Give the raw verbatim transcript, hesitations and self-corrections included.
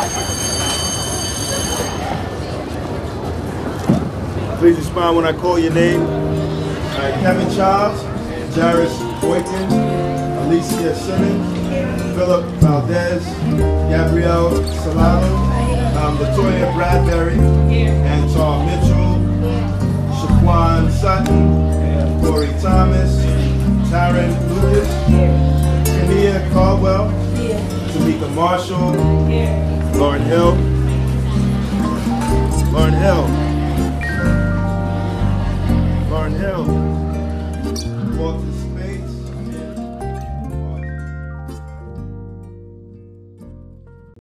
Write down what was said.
Please respond when I call your name. All right, Kevin Charles, Jairus Boykin, Alicia Simmons, Philip Valdez, Gabrielle Salado, um, Latoya Bradbury, Antar Mitchell, Shaquan Sutton, Corey Thomas, Taryn Lucas, Kenia Caldwell, Tamika Marshall, Lauren Hill, Lauren Hill, Lauren Hill.